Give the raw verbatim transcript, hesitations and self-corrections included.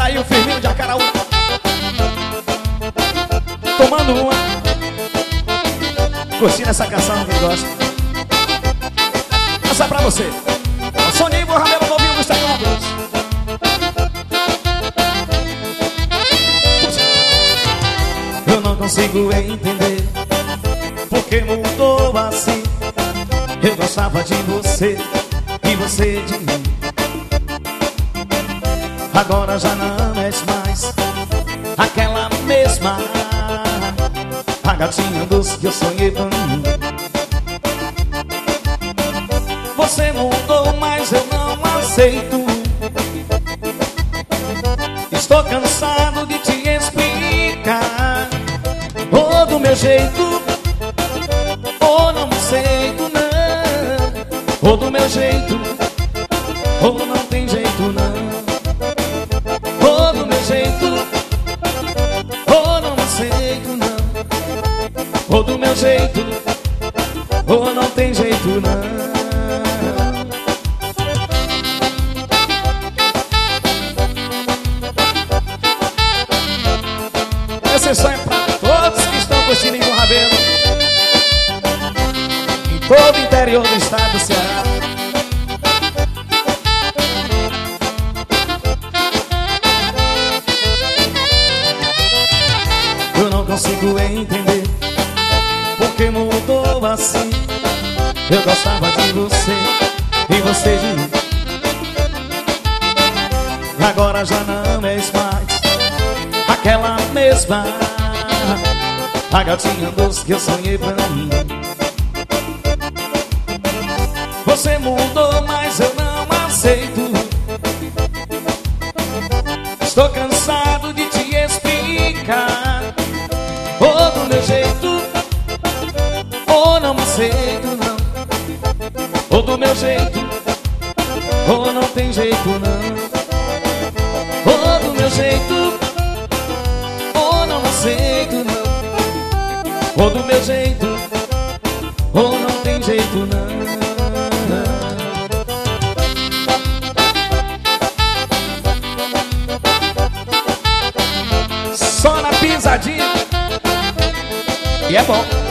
tá aí o Firmino de Acaraú, tomando uma, curtindo essa canção que ele gosta. Essa é pra você. O Soninho Borrabelo novinho dos teclados. Eu não consigo entender porque mudou assim. Eu gostava de você e você de mim. Agora já não és mais aquela mesma, a gatinha doce que eu sonhei pra mim. Você mudou, mas eu não aceito. Estou cansado de te explicar. Ou do meu jeito, ou não aceito não. Ou do meu jeito, ou não tem jeito não. Ou do meu jeito, ou não aceito não. Ou do meu jeito, ou não tem jeito não. Esse som é pra todos que estão curtindo em Borrabelo, em todo o interior do estado do Ceará. Eu não consigo entender porque mudou assim. Eu gostava de você e você de mim. Agora já não és mais aquela mesma, a gatinha doce que eu sonhei pra mim. Você mudou, mas eu não aceito. Estou cansado de te explicar. Ou do meu jeito, ou não aceito não. Ou do meu jeito, ou não tem jeito não. Ou do meu jeito, ou não aceito não. Ou do meu jeito, ou não tem jeito não. Só na pisadinha. E é bom.